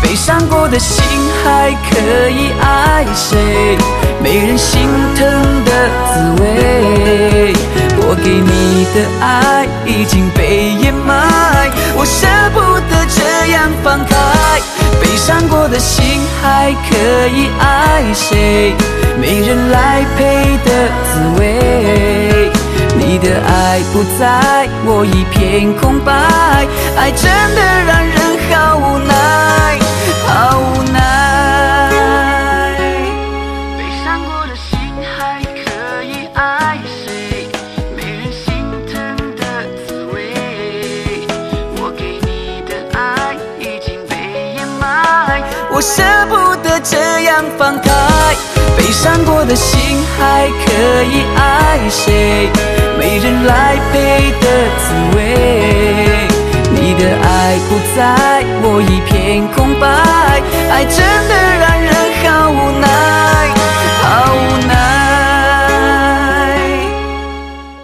悲伤过的心还可以爱谁？没人心疼的滋味，我给你的爱已经被掩埋，我舍不得这样放开。悲伤过的心还可以爱谁？没人来陪的滋味，你的爱不在，我一片空白，爱真的让人好无奈，好无奈。悲伤过的心还可以爱谁？没人心疼的滋味，我给你的爱已经被掩埋，我舍不得这样放开。悲伤过的心还可以爱谁？没人来陪的滋味，你的爱不在，我一片空白，